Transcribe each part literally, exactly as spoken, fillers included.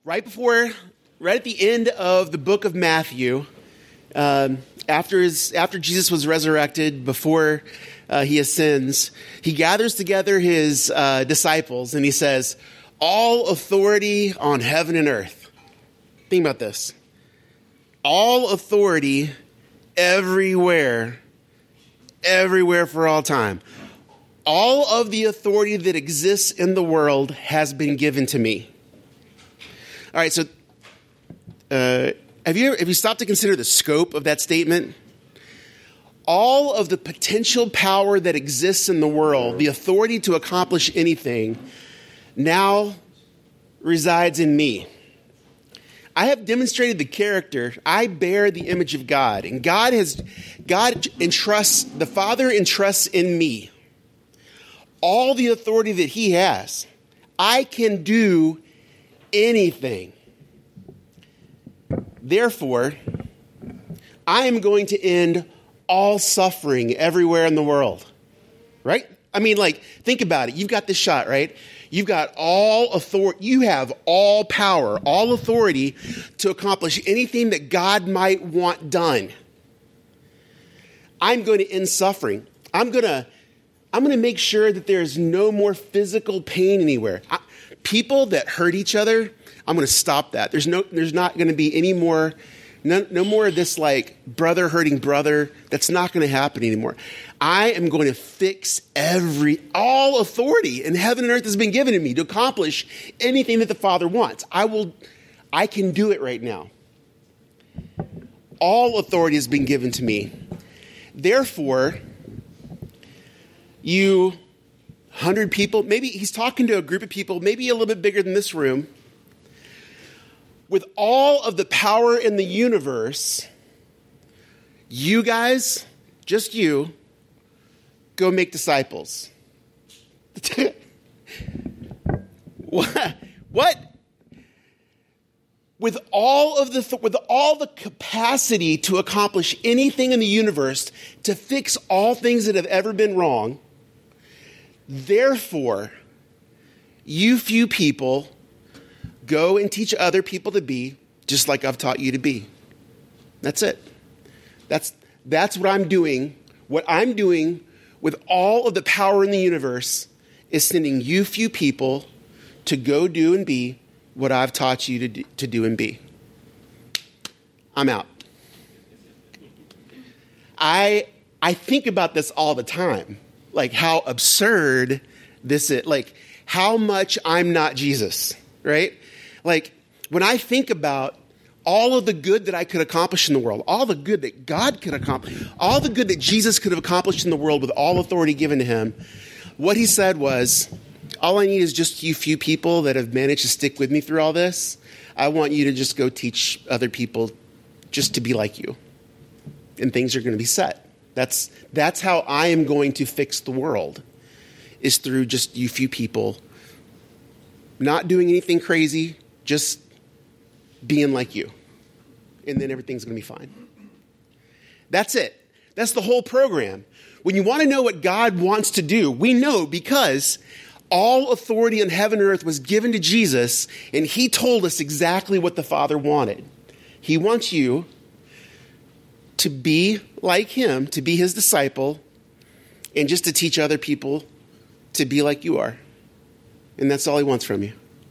right before, right at the end of the book of Matthew, um, after his, after Jesus was resurrected, before uh, he ascends, he gathers together his uh, disciples and he says, "All authority on heaven and earth." Think about this. All authority everywhere, everywhere for all time. All of the authority that exists in the world has been given to me. All right, so uh, have you ever, have you stopped to consider the scope of that statement? All of the potential power that exists in the world, the authority to accomplish anything, now resides in me. I have demonstrated the character. I bear the image of God, and God has, God entrusts, the Father entrusts in me all the authority that he has. I can do anything. Therefore, I am going to end all suffering everywhere in the world. Right? I mean, like, think about it. You've got this shot, right? You've got all authority. You have all power, all authority to accomplish anything that God might want done. I'm going to end suffering. I'm going to I'm going to make sure that there's no more physical pain anywhere. I, people that hurt each other, I'm going to stop that. There's no, there's not going to be any more, no, no more of this like brother hurting brother. That's not going to happen anymore. I am going to fix every, all authority in heaven and earth has been given to me to accomplish anything that the Father wants. I will, I can do it right now. All authority has been given to me. Therefore, you hundred people, maybe he's talking to a group of people, maybe a little bit bigger than this room, with all of the power in the universe, you guys, just you, go make disciples. What? What? With all of the with all the capacity to accomplish anything in the universe, to fix all things that have ever been wrong, therefore, you few people go and teach other people to be just like I've taught you to be. That's it. That's that's what I'm doing. What I'm doing with all of the power in the universe is sending you few people to go do and be what I've taught you to do, to do and be. I'm out. I I think about this all the time. Like how absurd this is. Like how much I'm not Jesus, right? Like when I think about all of the good that I could accomplish in the world, all the good that God could accomplish, all the good that Jesus could have accomplished in the world with all authority given to him, what he said was, all I need is just you few people that have managed to stick with me through all this. I want you to just go teach other people just to be like you. And things are going to be set. That's that's how I am going to fix the world, is through just you few people not doing anything crazy, just being like you. And then everything's going to be fine. That's it. That's the whole program. When you want to know what God wants to do, we know because all authority in heaven and earth was given to Jesus, and he told us exactly what the Father wanted. He wants you to be like him, to be his disciple, and just to teach other people to be like you are. And that's all he wants from you.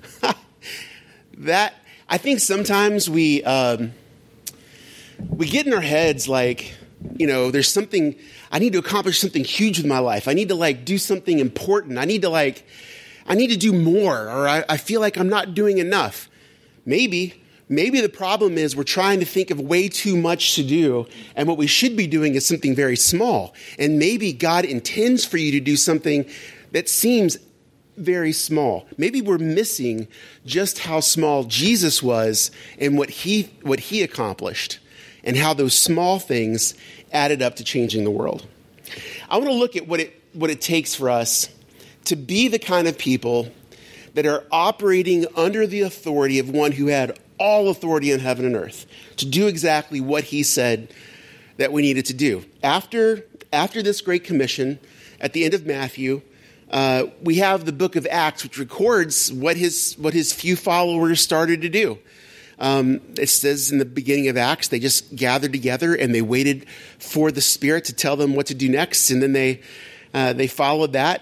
That, I think sometimes we um, we get in our heads like, you know, there's something, I need to accomplish something huge with my life. I need to like do something important. I need to like, I need to do more, or I, I feel like I'm not doing enough. Maybe, maybe the problem is we're trying to think of way too much to do, and what we should be doing is something very small. And maybe God intends for you to do something that seems very small. Maybe we're missing just how small Jesus was and what he what he accomplished, and how those small things added up to changing the world. I want to look at what it what it takes for us to be the kind of people that are operating under the authority of one who had all authority in heaven and earth, to do exactly what he said that we needed to do. After, after this Great Commission, at the end of Matthew, Uh, we have the book of Acts, which records what his what his few followers started to do. Um, it says in the beginning of Acts, they just gathered together and they waited for the Spirit to tell them what to do next, and then they uh, they followed that.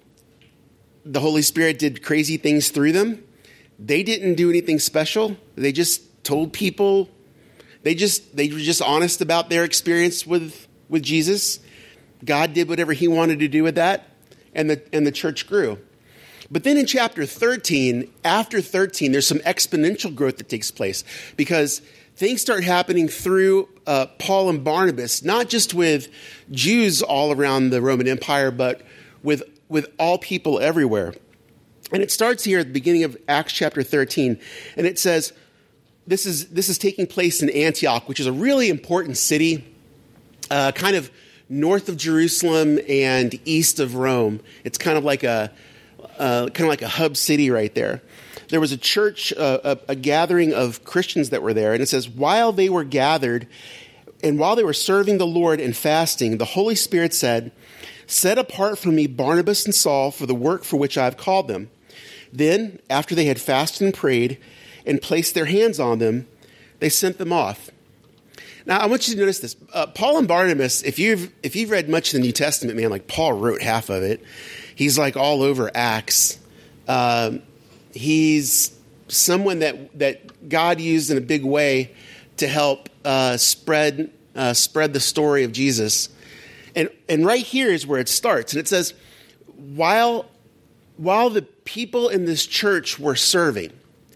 The Holy Spirit did crazy things through them. They didn't do anything special. They just told people. They just they were just honest about their experience with with Jesus. God did whatever he wanted to do with that, and the and the church grew. But then in chapter thirteen, after thirteen, there's some exponential growth that takes place because things start happening through uh, Paul and Barnabas, not just with Jews all around the Roman Empire, but with with all people everywhere. And it starts here at the beginning of Acts chapter thirteen, and it says, this is this is taking place in Antioch, which is a really important city, uh, kind of north of Jerusalem and east of Rome. It's kind of like a uh, kind of like a hub city right there. There was a church, uh, a, a gathering of Christians that were there, and it says, while they were gathered and while they were serving the Lord and fasting, the Holy Spirit said, set apart for me Barnabas and Saul for the work for which I have called them. Then, after they had fasted and prayed and placed their hands on them, they sent them off. Now, I want you to notice this. Uh, Paul and Barnabas, if you've if you've read much of the New Testament, man, like Paul wrote half of it. He's like all over Acts. Um, he's someone that that God used in a big way to help uh, spread uh, spread the story of Jesus. And and right here is where it starts. And it says, while while the people in this church were serving,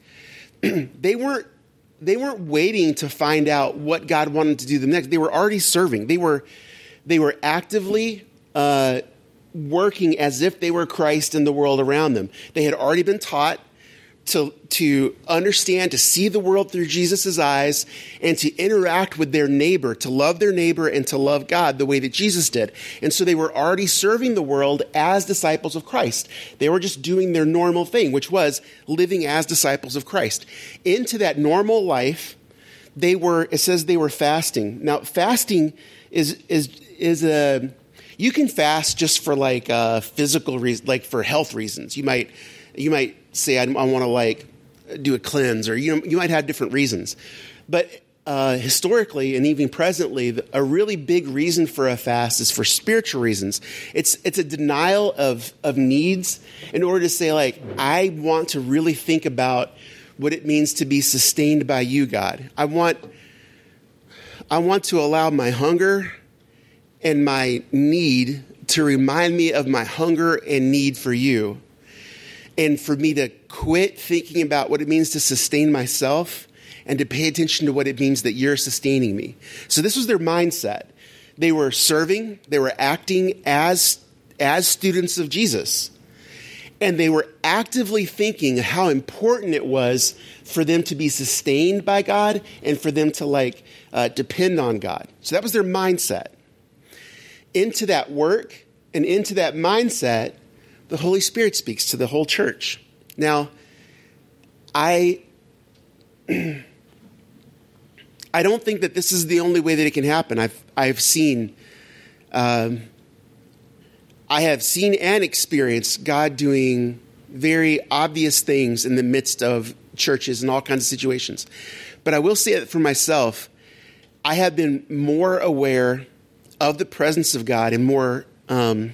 they weren't they weren't waiting to find out what God wanted to do them next. They were already serving. They were they were actively uh, working as if they were Christ in the world around them. They had already been taught to to understand, to see the world through Jesus' eyes, and to interact with their neighbor, to love their neighbor and to love God the way that Jesus did. And so they were already serving the world as disciples of Christ. They were just doing their normal thing, which was living as disciples of Christ. Into that normal life, they were, it says they were fasting. Now, fasting is is is a, you can fast just for like uh, physical reasons, like for health reasons. You might you might say, I, I want to like do a cleanse, or you know, you might have different reasons. But uh, historically and even presently, a really big reason for a fast is for spiritual reasons. It's it's a denial of of needs in order to say, like, I want to really think about what it means to be sustained by you, God. I want I want to allow my hunger and my need to remind me of my hunger and need for you. And for me to quit thinking about what it means to sustain myself and to pay attention to what it means that you're sustaining me. So this was their mindset. They were serving, they were acting as, as students of Jesus. And they were actively thinking how important it was for them to be sustained by God and for them to like uh, depend on God. So that was their mindset. Into that work and into that mindset, the Holy Spirit speaks to the whole church. Now, I, I don't think that this is the only way that it can happen. I've I've seen, um, I have seen and experienced God doing very obvious things in the midst of churches and all kinds of situations. But I will say it for myself, I have been more aware of the presence of God and more. Um,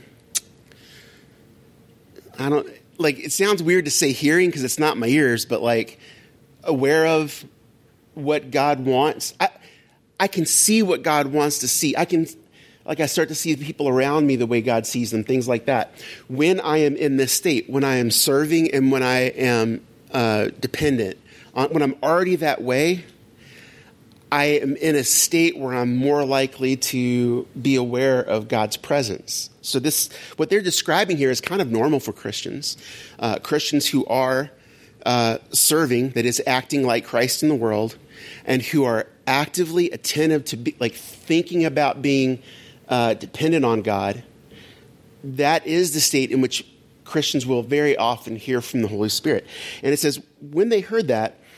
I don't like, it sounds weird to say hearing because it's not my ears, but like aware of what God wants. I, I can see what God wants to see. I can, like I start to see the people around me the way God sees them, things like that. When I am in this state, when I am serving and when I am uh, dependent, on, when I'm already that way, I am in a state where I'm more likely to be aware of God's presence. So this, what they're describing here is kind of normal for Christians. Uh, Christians who are uh, serving, that is acting like Christ in the world, and who are actively attentive to be, like thinking about being uh, dependent on God. That is the state in which Christians will very often hear from the Holy Spirit. And it says, when they heard that,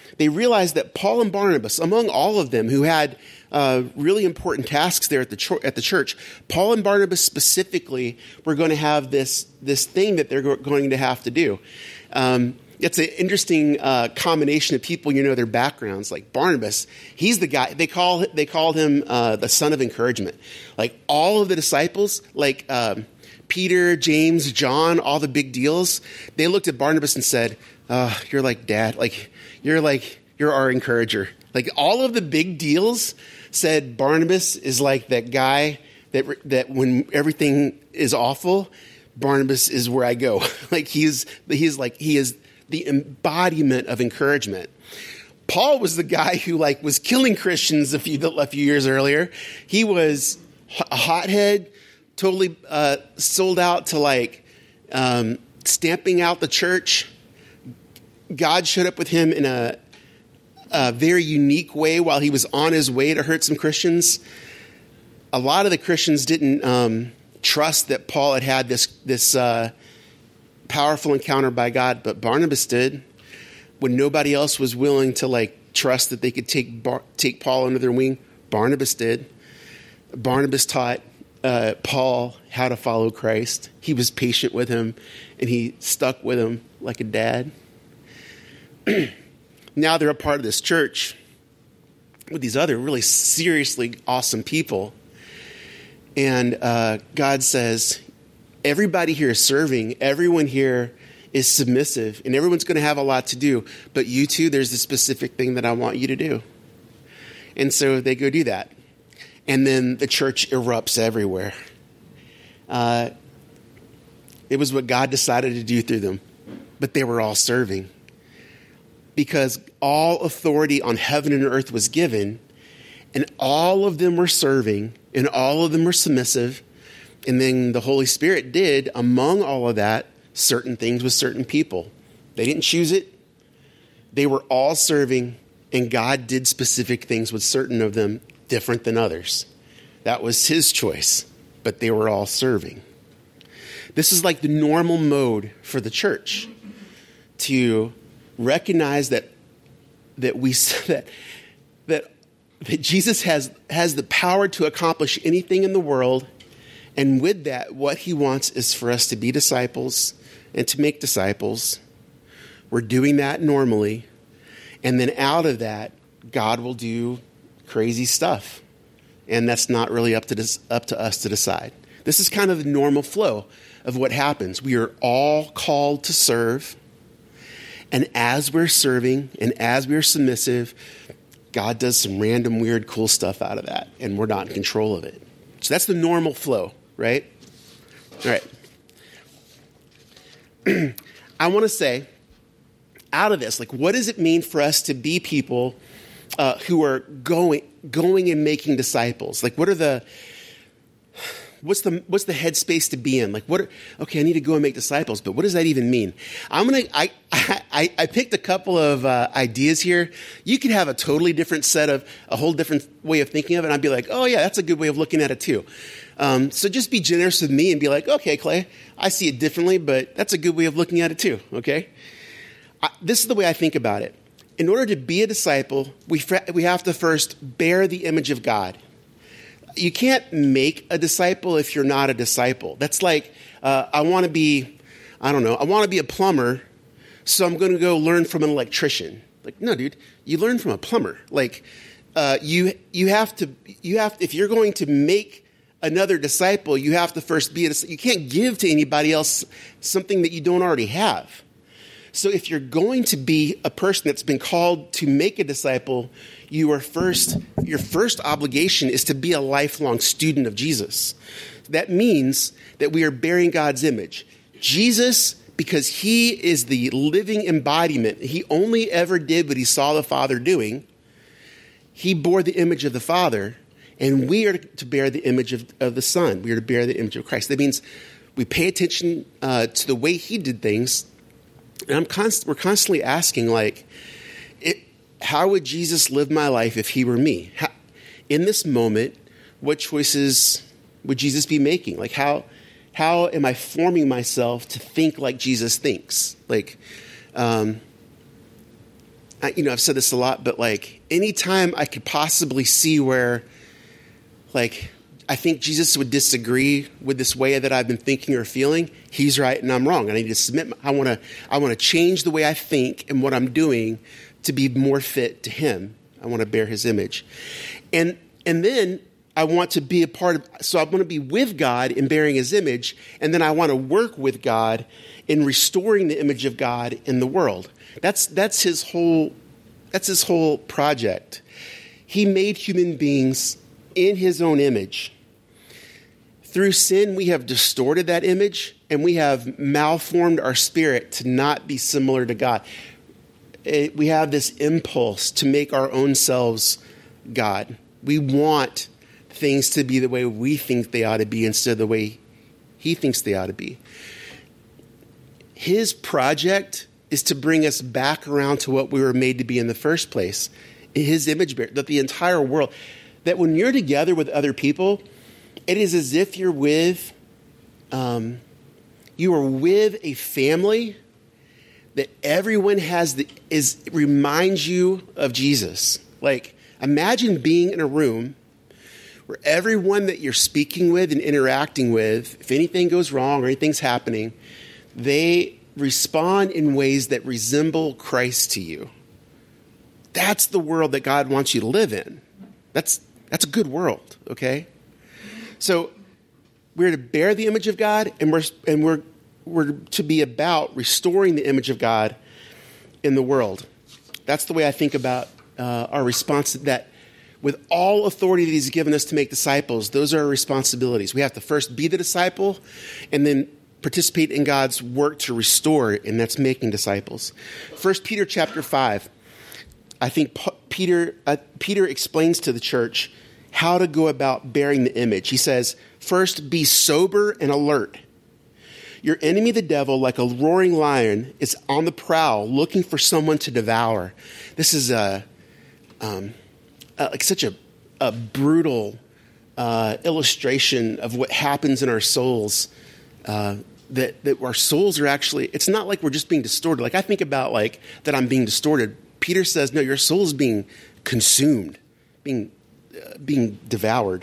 they realized that Paul and Barnabas, among all of them who had uh, really important tasks there at the, cho- at the church, Paul and Barnabas specifically were going to have this, this thing that they're go- going to have to do. Um, it's an interesting uh, combination of people, you know, their backgrounds. Like Barnabas, he's the guy, they call they called him uh, the son of encouragement. Like all of the disciples, like um, Peter, James, John, all the big deals, they looked at Barnabas and said, oh, you're like dad, like you're like, you're our encourager. Like all of the big deals said Barnabas is like that guy that that when everything is awful, Barnabas is where I go. Like he's he's like he is the embodiment of encouragement. Paul was the guy who like was killing Christians a few a few years earlier. He was a hothead, totally uh, sold out to like um, stamping out the church. God showed up with him in a a very unique way while he was on his way to hurt some Christians. A lot of the Christians didn't um, trust that Paul had had this this uh, powerful encounter by God, but Barnabas did. When nobody else was willing to like trust that they could take Bar- take Paul under their wing, Barnabas did. Barnabas taught uh, Paul how to follow Christ. He was patient with him, and he stuck with him like a dad. Now they're a part of this church with these other really seriously awesome people. And uh, God says, everybody here is serving. Everyone here is submissive. And everyone's going to have a lot to do. But you two, there's a specific thing that I want you to do. And so they go do that. And then the church erupts everywhere. Uh, it was what God decided to do through them. But they were all serving. Because all authority on heaven and earth was given, and all of them were serving, and all of them were submissive, and then the Holy Spirit did, among all of that, certain things with certain people. They didn't choose it. They were all serving, and God did specific things with certain of them, different than others. That was his choice, but they were all serving. This is like the normal mode for the church, to recognize that that we that that that Jesus has has the power to accomplish anything in the world, and with that, what he wants is for us to be disciples and to make disciples. We're doing that normally, and then out of that, God will do crazy stuff, and that's not really up to this, up to us to decide. This is kind of the normal flow of what happens. We are all called to serve. And as we're serving and as we're submissive, God does some random, weird, cool stuff out of that. And we're not in control of it. So that's the normal flow, right? All right. I want to say, out of this, like, what does it mean for us to be people uh, who are going, going and making disciples? Like, what are the... What's the what's the headspace to be in? Like, what? Are, okay, I need to go and make disciples, but what does that even mean? I'm gonna. I I, I picked a couple of uh, ideas here. You could have a totally different set of a whole different way of thinking of it. And I'd be like, oh yeah, that's a good way of looking at it too. Um, so just be generous with me and be like, okay, Clay, I see it differently, but that's a good way of looking at it too. Okay, I, this is the way I think about it. In order to be a disciple, we we have to first bear the image of God. You can't make a disciple if you're not a disciple. That's like, uh, I want to be, I don't know, I want to be a plumber, so I'm going to go learn from an electrician. Like, no, dude, you learn from a plumber. Like, uh, you you have to, you have, if you're going to make another disciple, you have to first be a disciple. You can't give to anybody else something that you don't already have. So if you're going to be a person that's been called to make a disciple, you are first, your first obligation is to be a lifelong student of Jesus. That means that we are bearing God's image. Jesus, because he is the living embodiment, he only ever did what he saw the Father doing. He bore the image of the Father, and we are to bear the image of, of the Son. We are to bear the image of Christ. That means we pay attention uh, to the way he did things. And I'm const- we're constantly asking, like, it, how would Jesus live my life if he were me? How, in this moment, what choices would Jesus be making? Like, how how am I forming myself to think like Jesus thinks? Like, um, I, you know, I've said this a lot, but like anytime I could possibly see where like I think Jesus would disagree with this way that I've been thinking or feeling, he's right and I'm wrong. And I need to submit. My, I want to I want to change the way I think and what I'm doing to be more fit to him. I want to bear his image. And and then I want to be a part of, so I want to be with God in bearing his image, and then I want to work with God in restoring the image of God in the world. That's that's his whole that's his whole project. He made human beings in his own image. Through sin, we have distorted that image, and we have malformed our spirit to not be similar to God. It, we have this impulse to make our own selves God. We want things to be the way we think they ought to be instead of the way he thinks they ought to be. His project is to bring us back around to what we were made to be in the first place. His image bearer, that the entire world, that when you're together with other people, it is as if you're with, um, you are with a family that everyone has the, is, reminds you of Jesus. Like, imagine being in a room where everyone that you're speaking with and interacting with, if anything goes wrong or anything's happening, they respond in ways that resemble Christ to you. That's the world that God wants you to live in. That's that's a good world, okay? So we're to bear the image of God, and we're and we're we're to be about restoring the image of God in the world. That's the way I think about uh, our response to that. With all authority that he's given us to make disciples, those are our responsibilities. We have to first be the disciple and then participate in God's work to restore, and that's making disciples. First Peter chapter five. I think P- Peter uh, Peter explains to the church how to go about bearing the image. He says, first, be sober and alert. Your enemy, the devil, like a roaring lion, is on the prowl, looking for someone to devour. This is a... Um, Uh, like such a, a brutal uh, illustration of what happens in our souls, uh, that, that our souls are actually, it's not like we're just being distorted. Like I think about like that I'm being distorted. Peter says, no, your soul is being consumed, being, uh, being devoured.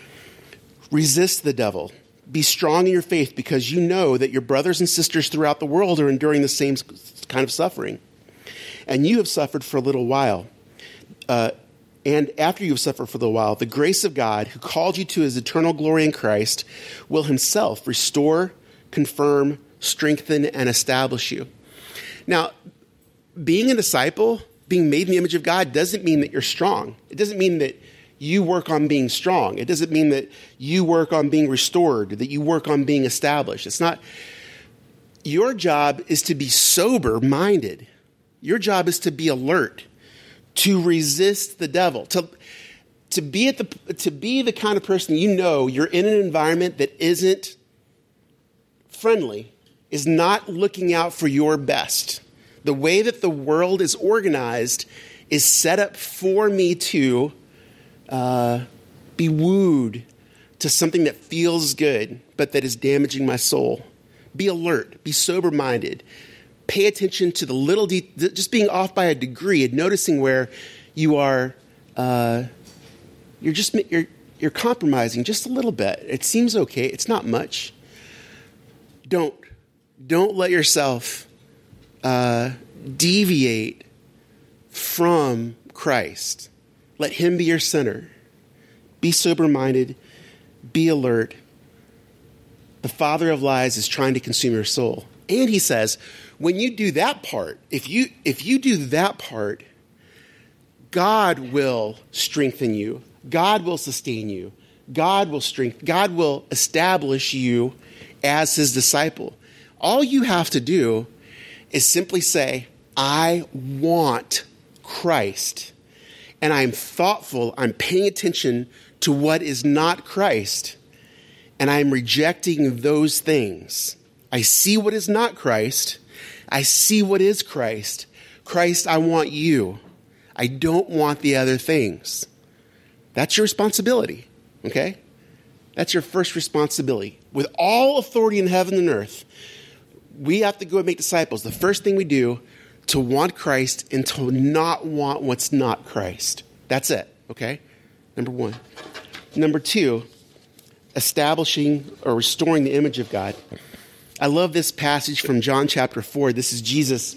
Resist the devil. Be strong in your faith because you know that your brothers and sisters throughout the world are enduring the same kind of suffering. And you have suffered for a little while. Uh, And after you have suffered for a while, the grace of God, who called you to his eternal glory in Christ, will himself restore, confirm, strengthen, and establish you. Now, being a disciple, being made in the image of God, doesn't mean that you're strong. It doesn't mean that you work on being strong. It doesn't mean that you work on being restored, that you work on being established. It's not. Your job is to be sober-minded. Your job is to be alert, to resist the devil, to to be at the to be the kind of person you know you're in an environment that isn't friendly, is not looking out for your best. The way that the world is organized is set up for me to uh, be wooed to something that feels good, but that is damaging my soul. Be alert, be sober-minded. Pay attention to the little, de- just being off by a degree and noticing where you are, uh, you're just, you're, you're compromising just a little bit. It seems okay. It's not much. Don't, don't let yourself uh, deviate from Christ. Let him be your center. Be sober-minded. Be alert. The father of lies is trying to consume your soul. And he says, when you do that part, if you if you do that part, God will strengthen you. God will sustain you. God will strengthen. God will establish you as his disciple. All you have to do is simply say, I want Christ. And I'm thoughtful. I'm paying attention to what is not Christ. And I'm rejecting those things. I see what is not Christ. I see what is Christ. Christ, I want you. I don't want the other things. That's your responsibility, okay? That's your first responsibility. With all authority in heaven and earth, we have to go and make disciples. The first thing we do, to want Christ and to not want what's not Christ. That's it, okay? Number one. Number two, establishing or restoring the image of God. I love this passage from John chapter four. This is Jesus.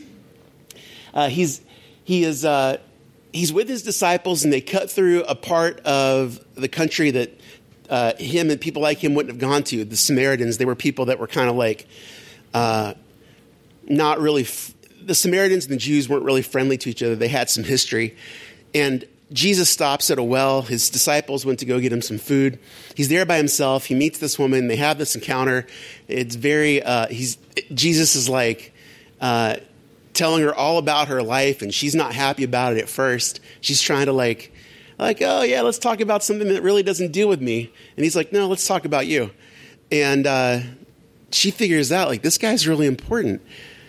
Uh, he's he is uh, he's with his disciples, and they cut through a part of the country that uh, him and people like him wouldn't have gone to. The Samaritans, they were people that were kind of like uh, not really. F- the Samaritans and the Jews weren't really friendly to each other. They had some history, and Jesus stops at a well. His disciples went to go get him some food. He's there by himself. He meets this woman. They have this encounter. It's very, uh, he's, Jesus is like uh, telling her all about her life, and she's not happy about it at first. She's trying to like, like, oh yeah, let's talk about something that really doesn't deal with me. And he's like, no, let's talk about you. And uh, she figures out like, this guy's really important.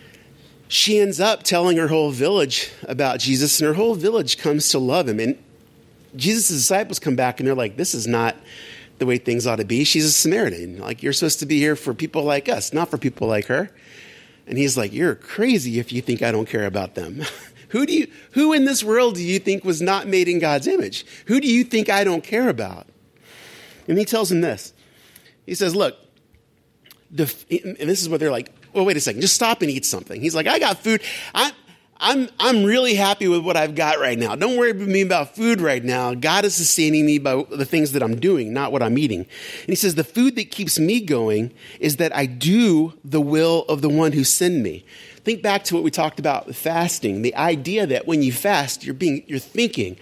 She ends up telling her whole village about Jesus, and her whole village comes to love him. And Jesus' disciples come back, and they're like, this is not the way things ought to be. She's a Samaritan. Like, you're supposed to be here for people like us, not for people like her. And he's like, you're crazy if you think I don't care about them. Who do you, who in this world do you think was not made in God's image? Who do you think I don't care about? And he tells him this. He says, look, the, and this is what they're like, well, wait a second, just stop and eat something. He's like, I got food. I, I'm, I'm really happy with what I've got right now. Don't worry with me about food right now. God is sustaining me by the things that I'm doing, not what I'm eating. And he says, the food that keeps me going is that I do the will of the one who sent me. Think back to what we talked about with fasting. The idea that when you fast, you're being, you're thinking,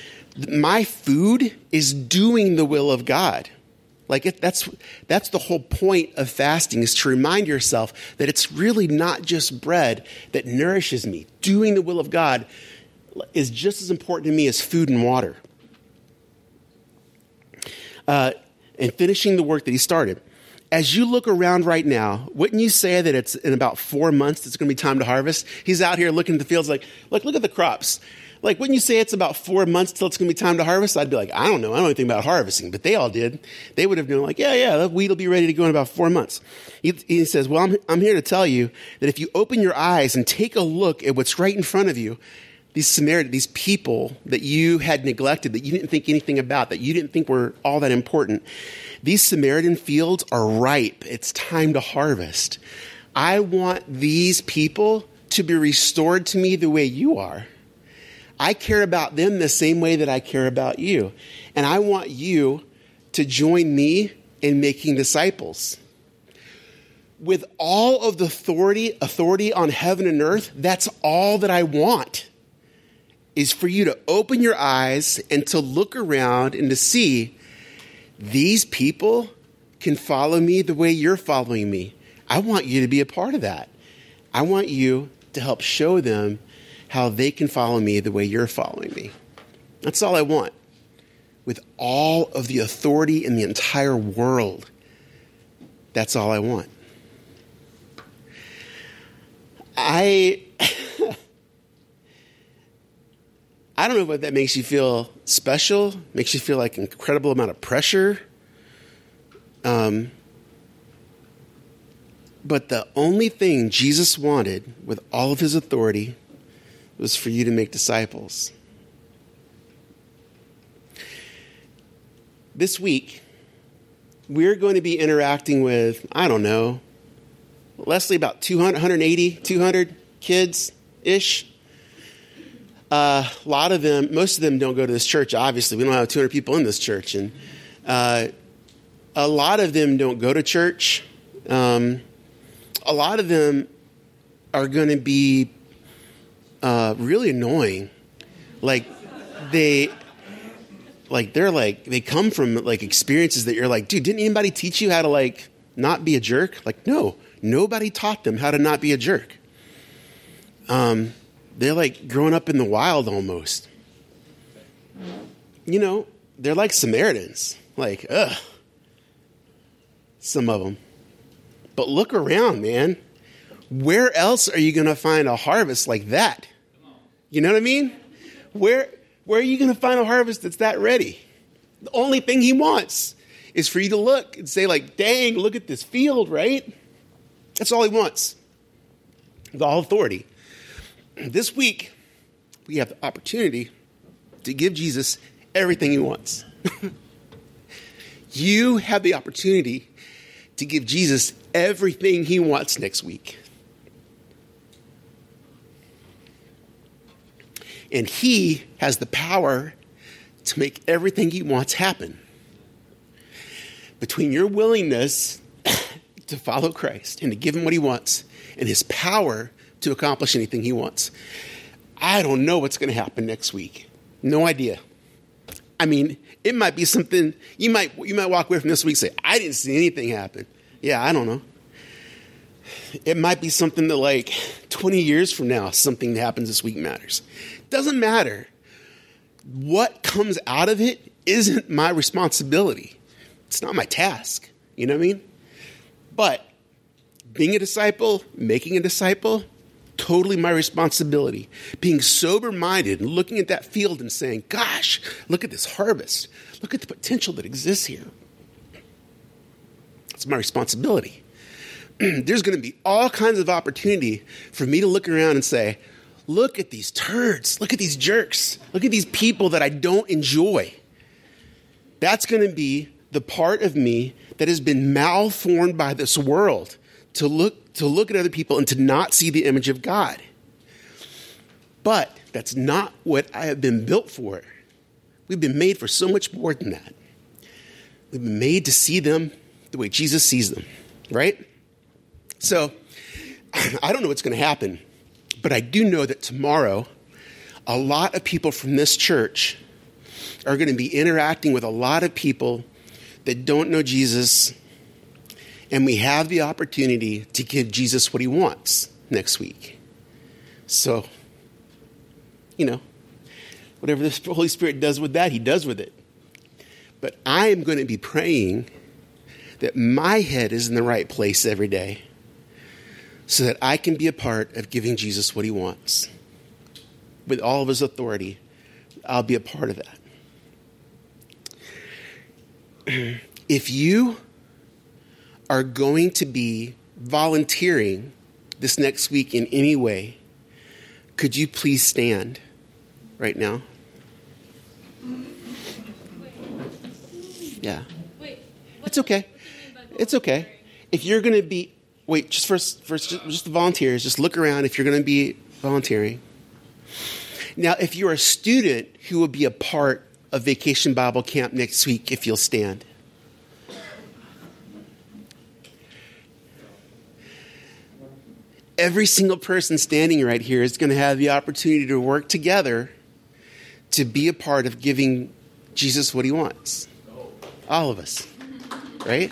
my food is doing the will of God. Like it, that's that's the whole point of fasting, is to remind yourself that it's really not just bread that nourishes me. Doing the will of God is just as important to me as food and water. Uh, and finishing the work that he started. As you look around right now, wouldn't you say that it's in about four months it's going to be time to harvest? He's out here looking at the fields like, look, look at the crops. Like, wouldn't you say it's about four months till it's going to be time to harvest? I'd be like, I don't know. I don't know anything about harvesting. But they all did. They would have known like, yeah, yeah, the wheat will be ready to go in about four months. He, he says, well, I'm, I'm here to tell you that if you open your eyes and take a look at what's right in front of you, these Samaritans, these people that you had neglected, that you didn't think anything about, that you didn't think were all that important, these Samaritan fields are ripe. It's time to harvest. I want these people to be restored to me the way you are. I care about them the same way that I care about you. And I want you to join me in making disciples. With all of the authority, authority on heaven and earth, that's all that I want, is for you to open your eyes and to look around and to see these people can follow me the way you're following me. I want you to be a part of that. I want you to help show them how they can follow me the way you're following me. That's all I want. With all of the authority in the entire world, that's all I want. I I don't know if that makes you feel special, makes you feel like an incredible amount of pressure. Um, but the only thing Jesus wanted with all of his authority was for you to make disciples. This week, we're going to be interacting with, I don't know, Leslie, about two hundred, one hundred eighty, two hundred kids-ish. Uh, a lot of them, most of them don't go to this church, obviously. We don't have two hundred people in this church. And uh, a lot of them don't go to church. Um, a lot of them are going to be Uh, really annoying. Like they, like they're like, they come from like experiences that you're like, dude, didn't anybody teach you how to like not be a jerk? Like, no, nobody taught them how to not be a jerk. Um, they're like growing up in the wild almost. You know, they're like Samaritans. Like, ugh, some of them. But look around, man. Where else are you going to find a harvest like that? You know what I mean? Where, where are you going to find a harvest that's that ready? The only thing he wants is for you to look and say like, dang, look at this field, right? That's all he wants. With all authority. this week, we have the opportunity to give Jesus everything he wants. You have the opportunity to give Jesus everything he wants next week. And he has the power to make everything he wants happen. Between your willingness to follow Christ and to give him what he wants and his power to accomplish anything he wants, I don't know what's going to happen next week. No idea. I mean, it might be something, you might you might walk away from this week and say, I didn't see anything happen. Yeah, I don't know. It might be something that like twenty years from now, something that happens this week matters. Doesn't matter. What comes out of it isn't my responsibility. It's not my task. You know what I mean? But being a disciple, making a disciple, totally my responsibility. Being sober-minded and looking at that field and saying, gosh, look at this harvest. Look at the potential that exists here. It's my responsibility. There's going to be all kinds of opportunity for me to look around and say, look at these turds. Look at these jerks. Look at these people that I don't enjoy. That's going to be the part of me that has been malformed by this world to look, to look at other people and to not see the image of God. But that's not what I have been built for. We've been made for so much more than that. We've been made to see them the way Jesus sees them, right? So I don't know what's going to happen, but I do know that tomorrow a lot of people from this church are going to be interacting with a lot of people that don't know Jesus, and we have the opportunity to give Jesus what he wants next week. So, you know, whatever the Holy Spirit does with that, he does with it. But I am going to be praying that my head is in the right place every day so that I can be a part of giving Jesus what he wants. With all of his authority, I'll be a part of that. If you are going to be volunteering this next week in any way, could you please stand right now? Yeah. It's okay. It's okay. If you're going to be, wait, just first, first, just, just the volunteers, just look around if you're going to be volunteering. Now, if you're a student who will be a part of Vacation Bible Camp next week, if you'll stand. Every single person standing right here is going to have the opportunity to work together to be a part of giving Jesus what he wants. All of us, right?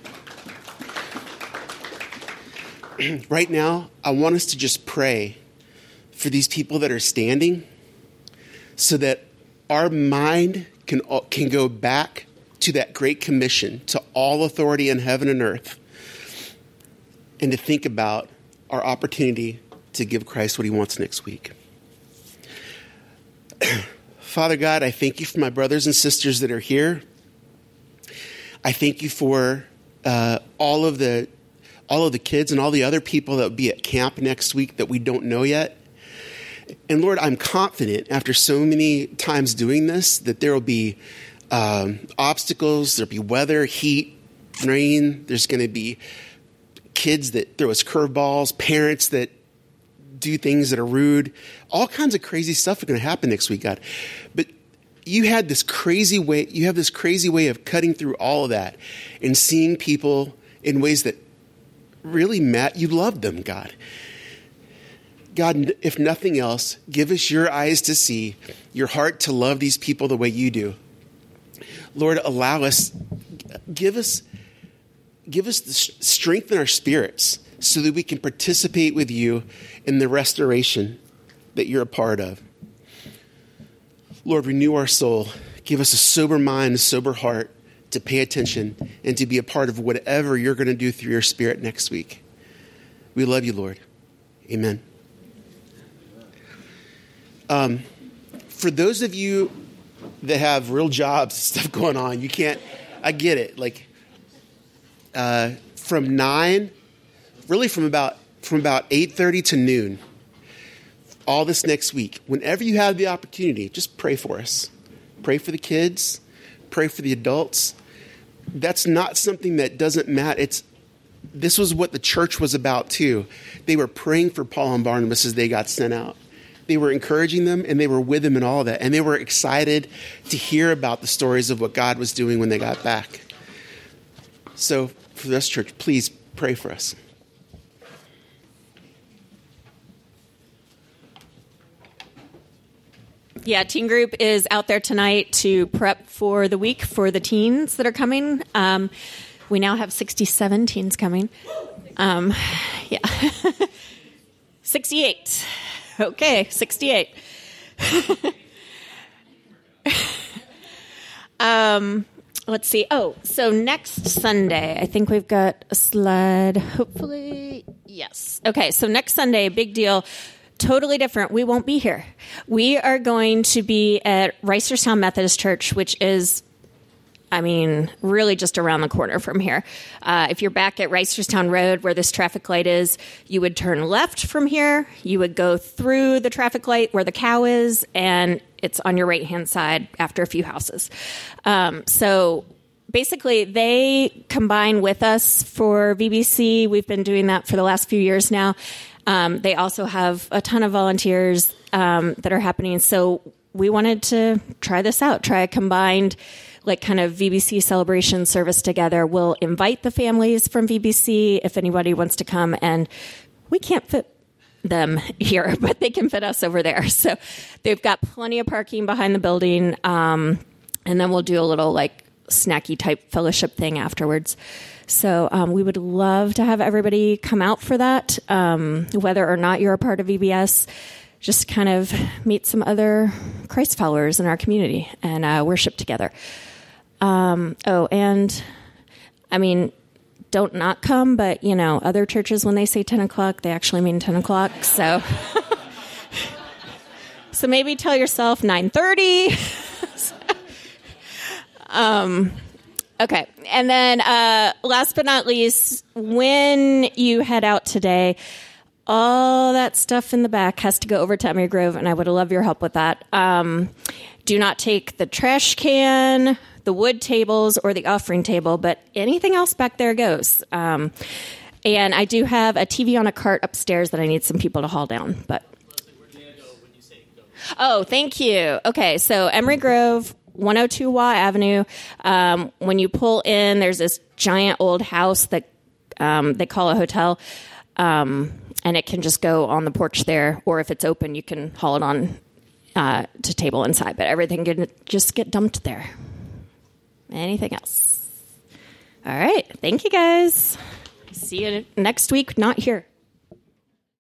Right now, I want us to just pray for these people that are standing so that our mind can, can go back to that great commission, to all authority in heaven and earth, and to think about our opportunity to give Christ what he wants next week. Father God, I thank you for my brothers and sisters that are here. I thank you for uh, all of the all of the kids and all the other people that will be at camp next week that we don't know yet. And Lord, I'm confident after so many times doing this that there will be um, obstacles, there'll be weather, heat, rain. There's going to be kids that throw us curveballs, parents that do things that are rude. All kinds of crazy stuff are going to happen next week, God. But you had this crazy way, you have this crazy way of cutting through all of that and seeing people in ways that really matter. You love them, God. God, if nothing else, give us your eyes to see, your heart to love these people the way you do. Lord, allow us, give us, give us the strength in our spirits so that we can participate with you in the restoration that you're a part of. Lord, renew our soul. Give us a sober mind, a sober heart to pay attention and to be a part of whatever you're going to do through your Spirit next week. We love you, Lord. Amen. Um, for those of you that have real jobs and stuff going on, you can't, I get it. Like, uh, from nine, really from about, from about eight thirty to noon, all this next week, whenever you have the opportunity, just pray for us. Pray for the kids. Pray for the adults. That's not something that doesn't matter. It's This was what the church was about, too. They were praying for Paul and Barnabas as they got sent out. They were encouraging them, and they were with them in all of that. And they were excited to hear about the stories of what God was doing when they got back. So for this church, please pray for us. Yeah, teen group is out there tonight to prep for the week for the teens that are coming. Um, we now have sixty-seven teens coming. Um, yeah. sixty-eight. Okay, sixty-eight. um, let's see. Oh, so next Sunday, I think we've got a slide. Hopefully, yes. Okay, so next Sunday, big deal. Totally different. We won't be here. We are going to be at Reisterstown Methodist Church, which is, I mean, really just around the corner from here. Uh, if you're back at Reisterstown Road where this traffic light is, you would turn left from here. You would go through the traffic light where the cow is, and it's on your right-hand side after a few houses. Um, so basically, they combine with us for V B C. We've been doing that for the last few years now. Um, they also have a ton of volunteers um, that are happening. So we wanted to try this out, try a combined like kind of V B C celebration service together. We'll invite the families from V B C if anybody wants to come, and we can't fit them here, but they can fit us over there. So they've got plenty of parking behind the building. Um, and then we'll do a little like snacky type fellowship thing afterwards. So um, we would love to have everybody come out for that, um, whether or not you're a part of V B S. Just kind of meet some other Christ followers in our community and uh, worship together. Um, oh, and I mean, don't not come, but, you know, other churches, when they say ten o'clock, they actually mean ten o'clock. So, so maybe tell yourself nine thirty. um, okay. And then uh, last but not least, when you head out today, all that stuff in the back has to go over to Emery Grove, and I would love your help with that. Um, do not take the trash can, the wood tables, or the offering table, but anything else back there goes. Um, and I do have a T V on a cart upstairs that I need some people to haul down. But oh, thank you. Okay, so Emery Grove, one oh two Waugh Avenue. Um, when you pull in, there's this giant old house that um, they call a hotel. Um, and it can just go on the porch there, or if it's open, you can haul it on uh, to table inside. But everything can just get dumped there. Anything else? All right. Thank you, guys. See you next week. Not here.